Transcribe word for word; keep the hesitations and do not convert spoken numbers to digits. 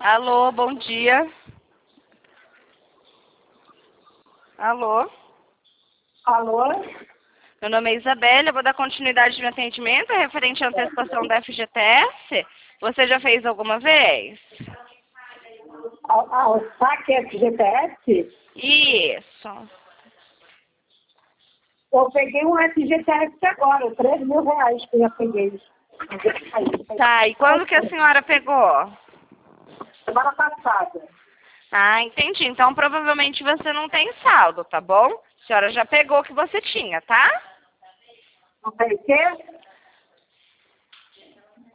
Alô, bom dia. Alô? Alô? Meu nome é Isabela, eu vou dar continuidade no atendimento referente à antecipação da F G T S. Você já fez alguma vez? Ao, ao saque F G T S? Isso. Eu peguei um F G T S agora, três mil reais que eu já peguei. Tá, e quando que a senhora pegou? Semana passada. Ah, entendi. Então provavelmente você não tem saldo, tá bom? A senhora já pegou o que você tinha, tá? Não tem o quê?